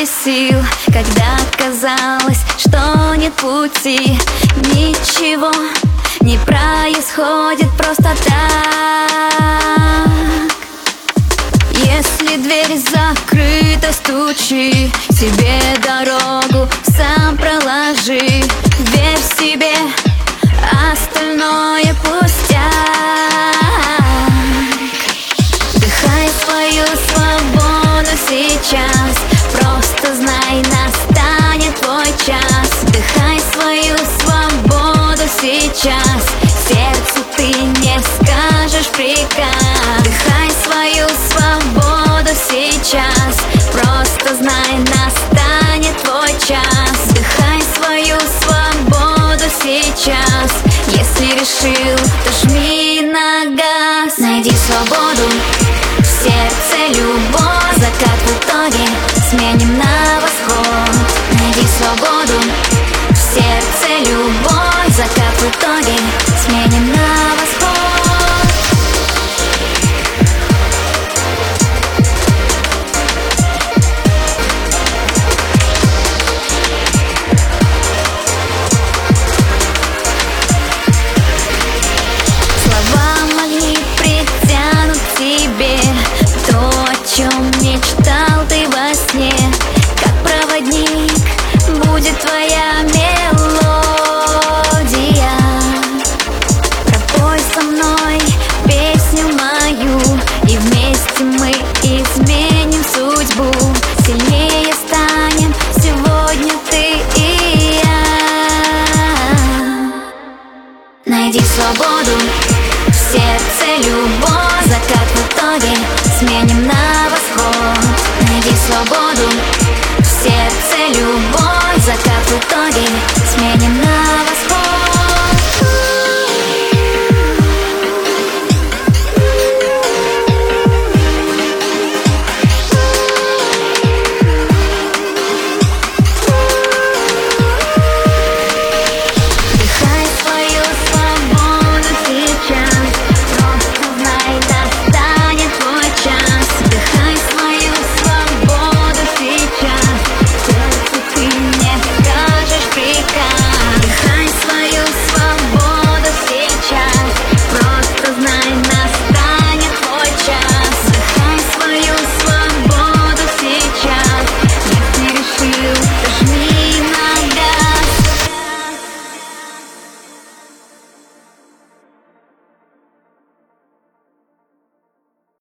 без сил, когда казалось, что нет пути. Ничего не происходит просто так. Если дверь закрыта, стучи, себе дорогу сам проложи. Верь в себе, остальное пустяк. Вдыхай свою свободу сейчас, просто знай, настанет твой час. Вдыхай свою свободу сейчас, сердцу ты не скажешь приказ. Вдыхай свою свободу сейчас, просто знай, настанет твой час. Вдыхай свою свободу сейчас, если решил, то жми на газ. Найди свободу, в сердце любовь, закат в итоге сменим на восход. Найди свободу, в сердце любовь, закат в итоге сменим на восход. То, о чем мечтал ты во сне, как проводник будет твоя мелодия. Пропой со мной песню мою, и вместе мы изменим судьбу. Сильнее станем сегодня ты и я. Найди свободу, в сердце любовь, закат в итоге сменим на восход. Найди свободу, в сердце любовь, закат в итоге сменим на